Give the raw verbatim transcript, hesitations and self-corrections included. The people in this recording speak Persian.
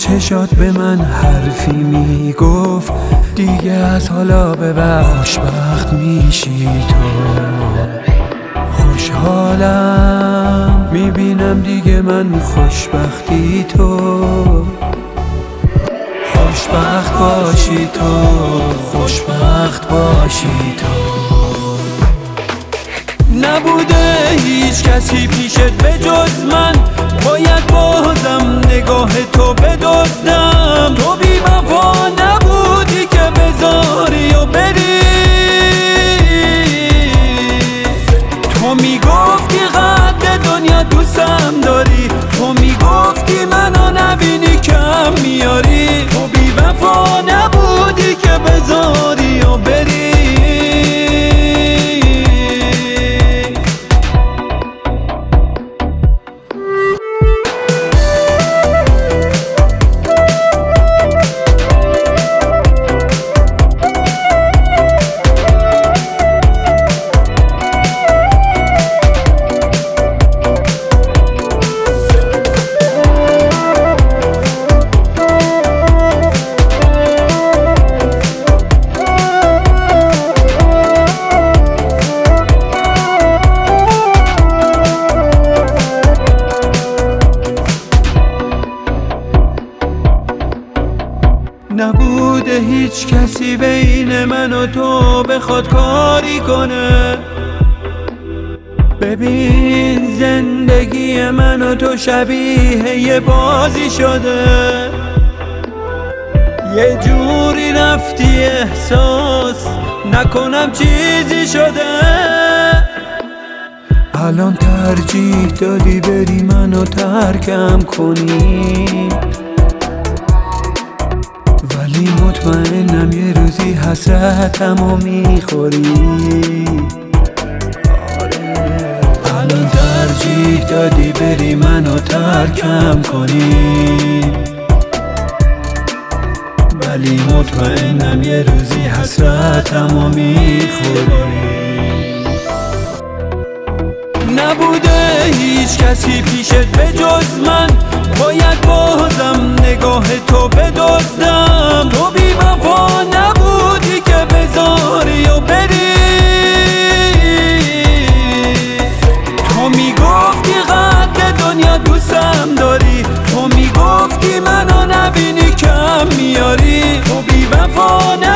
چشات به من حرفی میگفت دیگه از حالا به بعد خوشبخت میشی تو. خوشحالم میبینم دیگه من خوشبختی تو. خوشبخت باشی تو، خوشبخت باشی تو. نبوده هیچ کسی پیشت به جز من، باید بازم نگاه تو بدزدم. تو بی وفا نبودی که بذاری و بری. تو میگفتی قد دنیا دوستم داری، تو میگفتی منو نبینی کم میاری. تو بی وفا نبودی که بذاری و بری. نبوده هیچ کسی بین من و تو بخواد کاری کنه. ببین زندگی من و تو شبیه یه بازی شده. یه جوری رفتی احساس نکنم چیزی شده. الان ترجیح دادی بری منو ترکم کنی، ولی مطمئنم یه روزی حسرتمو میخوری. الان ترجیح دادی بری منو ترکم کنی، ولی مطمئنم یه روزی حسرتمو میخوری. نبوده هیچ کسی پیشت به جز من، باید بازم نگاه تو بدزدم. تو بی وفا نبودی که بذاری و بری. تو میگفتی قد دنیا دوستم داری، تو میگفتی منو نبینی کم میاری. تو بی وفا